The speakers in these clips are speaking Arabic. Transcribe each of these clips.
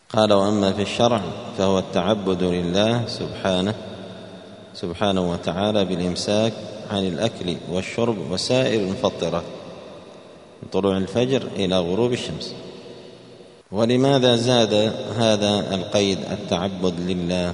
قال: وأما في الشرع فهو التعبد لله سبحانه وتعالى بالإمساك عن الأكل والشرب وسائر المفطرات من طلوع الفجر إلى غروب الشمس. ولماذا زاد هذا القيد التعبد لله؟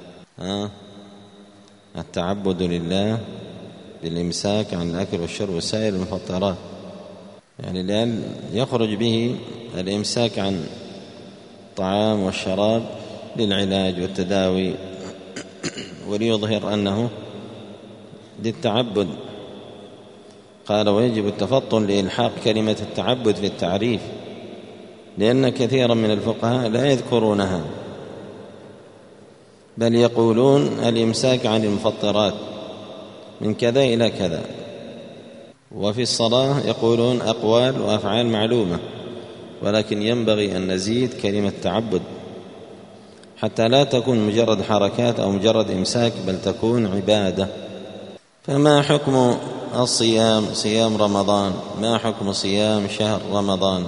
التعبد لله بالإمساك عن الأكل والشرب وسائر المفطرات، يعني لأن يخرج به الإمساك عن الطعام والشراب للعلاج والتداوي، وليظهر أنه للتعبد. قال: ويجب التفطن لإلحاق كلمة التعبد في التعريف، لأن كثيرا من الفقهاء لا يذكرونها، بل يقولون الإمساك عن المفطرات من كذا إلى كذا. وفي الصلاة يقولون أقوال وأفعال معلومة، ولكن ينبغي أن نزيد كلمة تعبد حتى لا تكون مجرد حركات أو مجرد إمساك، بل تكون عبادة. فما حكم الصيام، صيام رمضان؟ ما حكم صيام شهر رمضان؟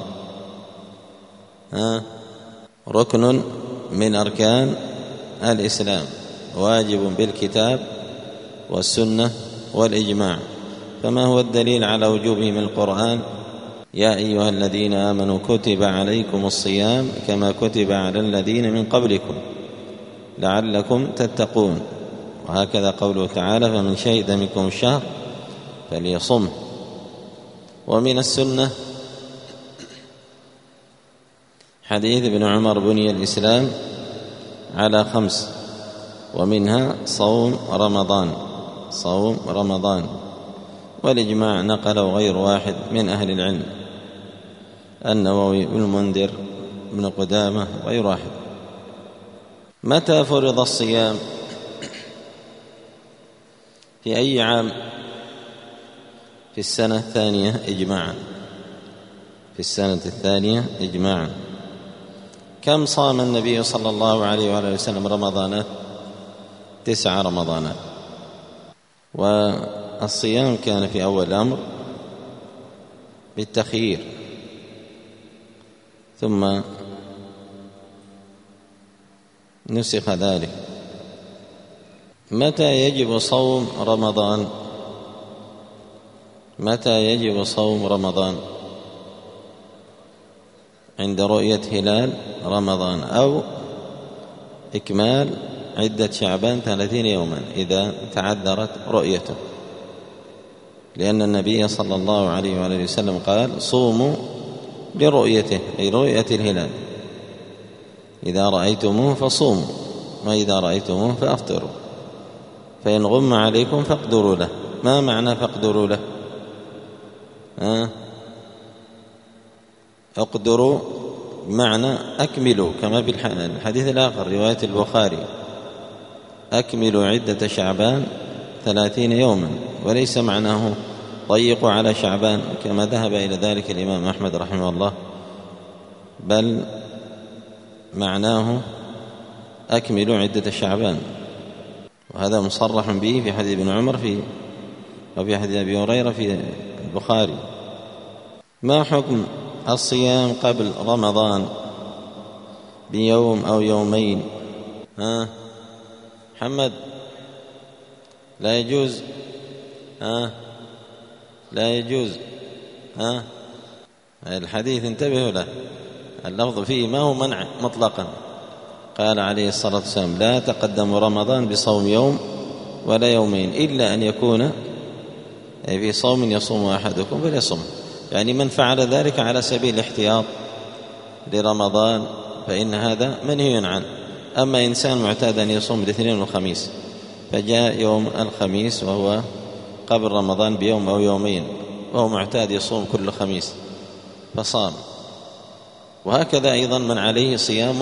ركن من أركان الإسلام، واجب بالكتاب والسنة والإجماع. فما هو الدليل على وجوبه من القرآن؟ يا أيها الذين آمنوا كتب عليكم الصيام كما كتب على الذين من قبلكم لعلكم تتقون. وهكذا قوله تعالى: فمن شهد منكم الشهر فليصمه. ومن السنة حديث ابن عمر: بني الإسلام على 5، ومنها صوم رمضان. والإجماع نقله غير واحد من أهل العلم، النووي والمنذر بن قدامة غير واحد. متى فرض الصيام؟ في أي عام؟ في السنة الثانية إجماعا، في السنة الثانية إجماعا. كم صام النبي صلى الله عليه وآله وسلم رمضانات؟ 9 رمضانات. والصيام كان في أول الأمر بالتخيير، ثم نسخ ذلك. متى يجب صوم رمضان؟ متى يجب صوم رمضان؟ عند رؤية هلال رمضان، أو إكمال عدة شعبان 30 يوما إذا تعذرت رؤيته، لأن النبي صلى الله عليه وآله وسلم قال: صوموا لرؤيته، أي رؤية الهلال، إذا رأيتموه فصوموا، وإذا رأيتموه فأفطروا، فإن غم عليكم فاقدروا له. ما معنى فاقدروا له؟ اقدروا معنى أكملوا، كما في الحديث الآخر رواية البخاري: أكملوا عدة شعبان 30 يوما، وليس معناه ضيقوا على شعبان كما ذهب إلى ذلك الإمام أحمد رحمه الله، بل معناه أكملوا عدة شعبان. وهذا مصرح به في حديث ابن عمر وفي حديث أبي هريرة في البخاري. ما حكم الصيام قبل رمضان بيوم أو يومين؟ محمد، لا يجوز. لا يجوز. الحديث انتبهوا له، اللفظ فيه ما هو منع مطلقا. قال عليه الصلاة والسلام: لا تقدم رمضان بصوم يوم ولا يومين، إلا أن يكون في صوم يصوم أحدكم فليصم. يعني من فعل ذلك على سبيل الاحتياط لرمضان فإن هذا منهي عنه. أما إنسان معتاد أن يصوم الاثنين والخميس، فجاء يوم الخميس وهو قبل رمضان بيوم أو يومين، وهو معتاد يصوم كل خميس فصام. وهكذا أيضا من عليه صيام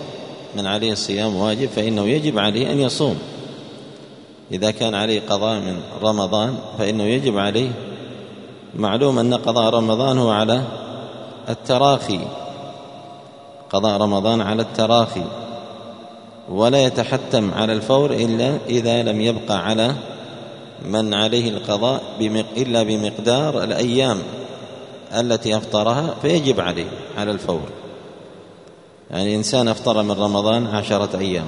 واجب، فإنه يجب عليه أن يصوم. إذا كان عليه قضاء من رمضان فإنه يجب عليه. معلوم أن قضاء رمضان هو على التراخي، قضاء رمضان على التراخي، ولا يتحتم على الفور إلا إذا لم يبقى على من عليه القضاء إلا بمقدار الأيام التي أفطرها، فيجب عليه على الفور. يعني إنسان أفطر من رمضان 10 أيام،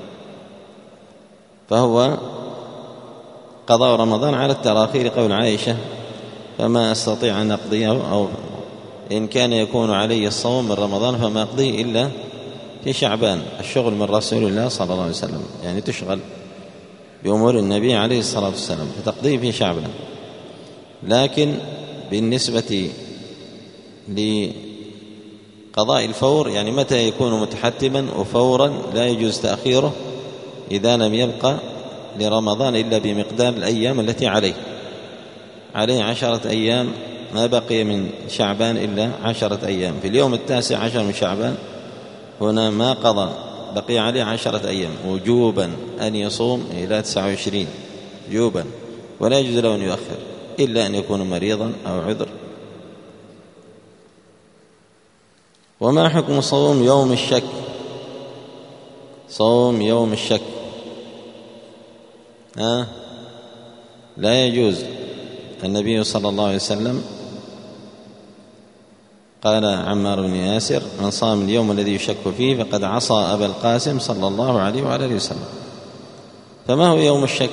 فهو قضاء رمضان على التراخي لقول عائشة: فما أستطيع أن أقضيه، أو إن كان يكون علي الصوم من رمضان فما أقضيه إلا في شعبان. الشغل من رسول الله صلى الله عليه وسلم، يعني تشغل بأمور النبي عليه الصلاة والسلام فتقضيه في شعبان. لكن بالنسبة لقضاء الفور، يعني متى يكون متحتما وفورا لا يجوز تأخيره إذا لم يبقى لرمضان إلا بمقدار الأيام التي عليه 10 أيام، ما بقي من شعبان إلا 10 أيام. في اليوم 19 من شعبان هنا ما قضى، بقي عليه 10 أيام وجوبا أن يصوم إلى 29 وجوبا، ولا يجوز له أن يؤخر إلا أن يكون مريضا أو عذر. وما حكم صوم يوم الشك؟ صوم يوم الشك لا يجوز. النبي صلى الله عليه وسلم قال عمار بن ياسر: من صام اليوم الذي يشك فيه فقد عصى أبا القاسم صلى الله عليه وعلى آله وسلم. فما هو يوم الشك؟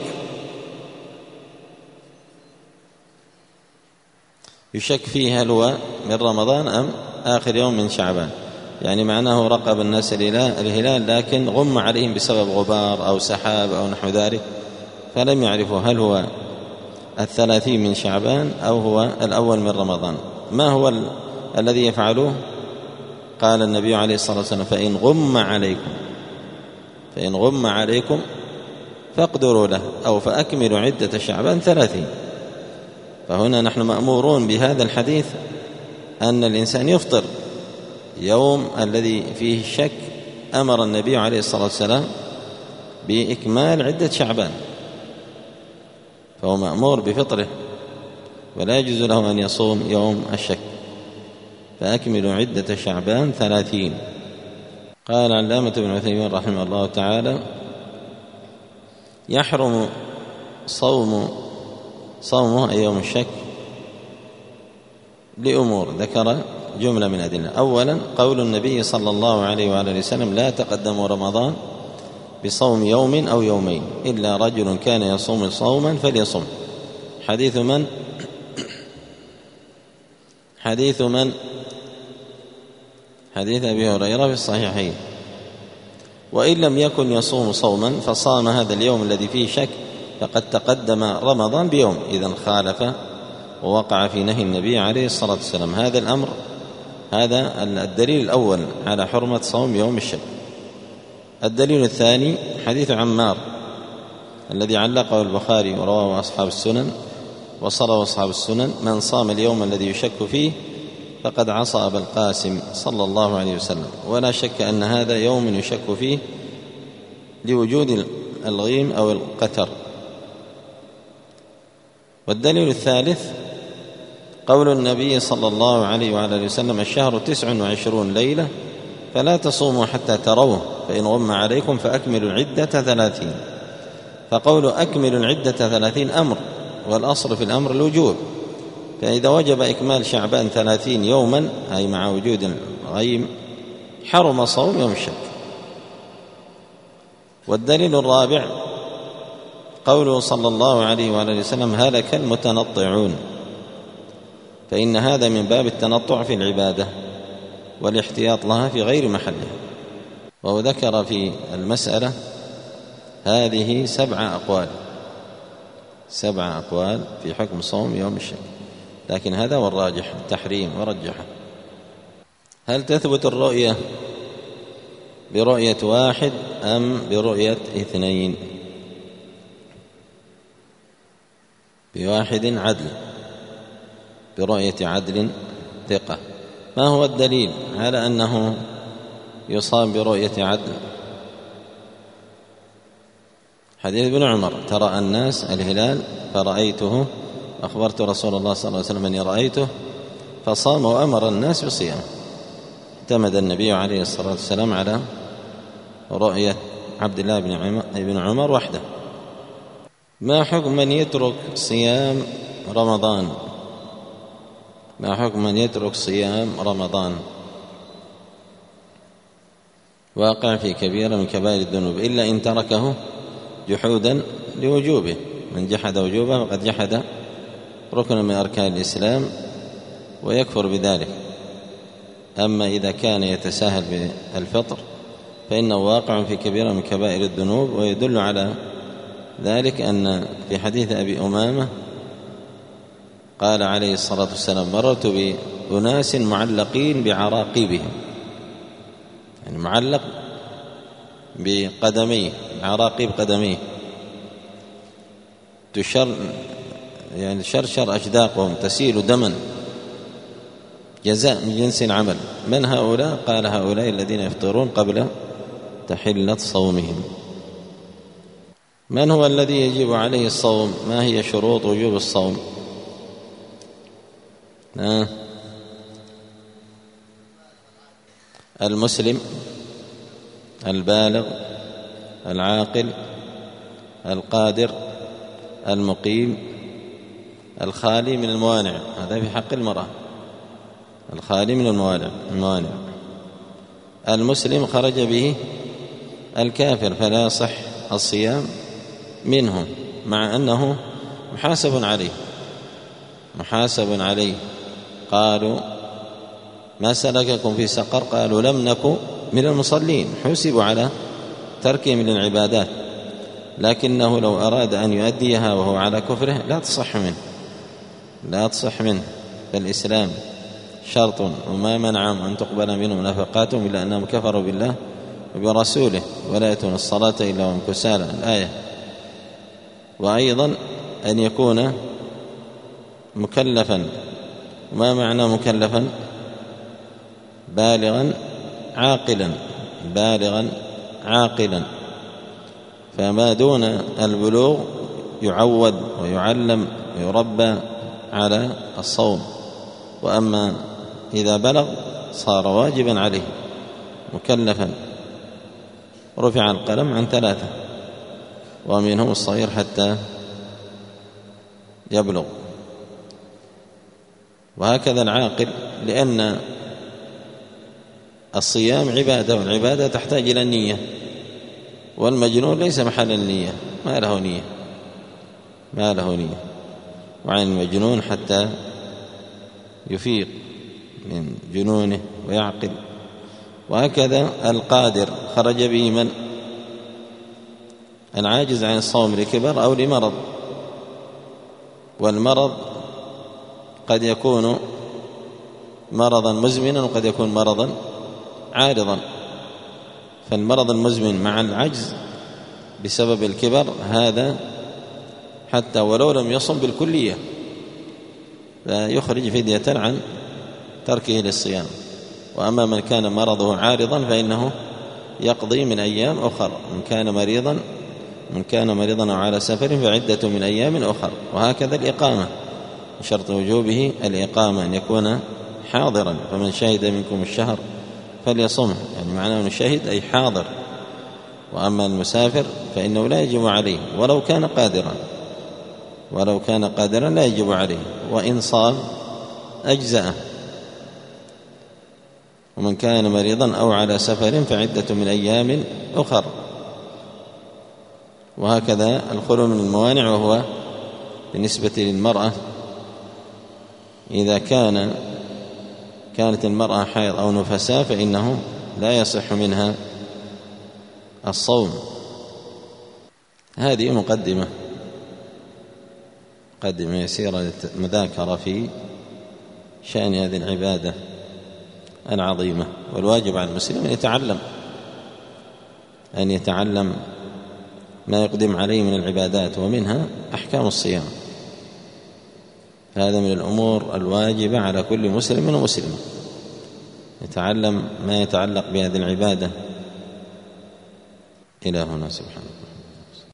يشك فيه هل هو من رمضان أم آخر يوم من شعبان، يعني معناه رقب الناس الهلال لكن غم عليهم بسبب غبار أو سحاب أو نحو ذلك، فلم يعرفوا هل هو 30 من شعبان أو هو الأول من رمضان. ما هو الذي يفعلوه؟ قال النبي عليه الصلاة والسلام: فإن غم عليكم فاقدروا له، أو فأكملوا عدة شعبان 30. فهنا نحن مأمورون بهذا الحديث أن الإنسان يفطر يوم الذي فيه الشك. أمر النبي عليه الصلاة والسلام بإكمال عدة شعبان، فهو مأمور بفطره ولا يجوز له أن يصوم يوم الشك. فأكملوا عدة شعبان 30. قال العلامة ابن عثيمين رحمه الله تعالى: يحرم صومه أي يوم الشك لأمور، ذكر جملة من أدلة. أولا قول النبي صلى الله عليه وآله وسلم: لا تقدموا رمضان بصوم يوم أو يومين إلا رجل كان يصوم صوما فليصم. حديث من؟ حديث أبي هريرة في الصحيحين. وإن لم يكن يصوم صوما فصام هذا اليوم الذي فيه شك فقد تقدم رمضان بيوم، إذن خالف ووقع في نهي النبي عليه الصلاة والسلام. هذا الدليل الأول على حرمة صوم يوم الشك. الدليل الثاني حديث عمار الذي علقه البخاري ورواه أصحاب السنن وصله أصحاب السنن: من صام اليوم الذي يشك فيه فقد عصى أبا القاسم صلى الله عليه وسلم. ولا شك أن هذا يوم يشك فيه لوجود الغيم أو القتر. والدليل الثالث قول النبي صلى الله عليه وعلى وسلم: الشهر 29 ليلة فلا تصوموا حتى تروه، فإن غم عليكم فأكملوا العدة 30. فقول أكملوا العدة 30 أمر، والأصل في الأمر الوجوب، فإذا وجب إكمال شعبان 30 يوما أي مع وجود الغيم حرم صوم يوم الشك. والدليل الرابع قوله صلى الله عليه وآله وسلم: هلك المتنطعون، فإن هذا من باب التنطع في العبادة والاحتياط لها في غير محلها. وهو ذكر في المسألة هذه 7 أقوال في حكم صوم يوم الشك، لكن هذا هو الراجح التحريم ورجحه. هل تثبت الرؤية برؤية واحد أم برؤية 2؟ بواحد عدل، برؤية عدل ثقة. ما هو الدليل على أنه يصام برؤية عدل؟ حديث ابن عمر: ترى الناس الهلال فرأيته، أخبرت رسول الله صلى الله عليه وسلم أني رأيته فصام وأمر الناس بصيامه. اعتمد النبي عليه الصلاة والسلام على رؤية عبد الله بن عمر وحده. ما حكم من يترك صيام رمضان؟ ما حكم من يترك صيام رمضان؟ واقع في كبيرة من كبائر الذنوب إلا إن تركه جحودا لوجوبه. من جحد وجوبه فقد جحد ركنا من أركان الإسلام ويكفر بذلك. أما إذا كان يتساهل بالفطر فإنه واقع في كبيرة من كبائر الذنوب. ويدل على ذلك أن في حديث أبي أمامة قال عليه الصلاة والسلام: مررت بأناس معلقين بعراقيبهم، يعني معلق بقدميه، عراقيب قدميه، يعني شرشر أجداقهم تسيل دما جزاء من جنس العمل. من هؤلاء؟ قال: هؤلاء الذين يفطرون قبل تحلة صومهم. من هو الذي يجب عليه الصوم؟ ما هي شروط وجوب الصوم؟ المسلم البالغ العاقل القادر المقيم الخالي من الموانع. هذا في حق المرأة، الخالي من الموانع. المسلم خرج به الكافر فلا يصح الصيام منه، مع أنه محاسب عليه. قالوا: ما سلككم في سقر؟ قالوا: لم نك من المصلين. حسبوا على تركهم للعبادات، لكنه لو أراد أن يؤديها وهو على كفره لا تصح منه. فالإسلام شرط، وما منعهم أن تقبل منهم نفقاتهم إلا أنهم كفروا بالله وبرسوله ولا يأتون الصلاة إلا وهم كسالى، الآية. وأيضا أن يكون مكلفا. وما معنى مكلفا؟ بالغا عاقلا. فما دون البلوغ يعود ويعلم ويربى على الصوم. وأما إذا بلغ صار واجبا عليه مكلفا. رفع القلم عن 3، ومنهم الصغير حتى يبلغ. وهكذا العاقل، لأن الصيام عبادة، والعبادة تحتاج إلى النية، والمجنون ليس محل النية، ما له نية. وعن المجنون حتى يفيق من جنونه ويعقل. وهكذا القادر خرج به من؟ العاجز عن الصوم لكبر أو لمرض. والمرض قد يكون مرضا مزمنا وقد يكون مرضا عارضا. فالمرض المزمن مع العجز بسبب الكبر هذا حتى ولو لم يصم بالكلية فيخرج فدية عن تركه للصيام. وأما من كان مرضه عارضا فإنه يقضي من أيام أخر. من كان مريضا أو على سفر فعدة من أيام أخر. وهكذا الإقامة، شرط وجوبه الإقامة، أن يكون حاضرا. فمن شهد منكم الشهر فليصمه، يعني معناه أنه شهد أي حاضر. وأما المسافر فإنه لا يجب عليه ولو كان قادرا لا يجب عليه، وإن صام أجزأه. ومن كان مريضا أو على سفر فعدة من أيام أخر. وهكذا الخلو من الموانع، وهو بالنسبة للمرأة إذا كانت المرأة حائض أو نفساء فإنه لا يصح منها الصوم. هذه مقدمة يسيرة مذاكرة في شأن هذه العبادة العظيمة. والواجب على المسلم أن يتعلم ما يقدم عليه من العبادات، ومنها أحكام الصيام. هذا من الأمور الواجبة على كل مسلم ومسلمة، يتعلم ما يتعلق بهذه العبادة. إلى هنا سبحانه.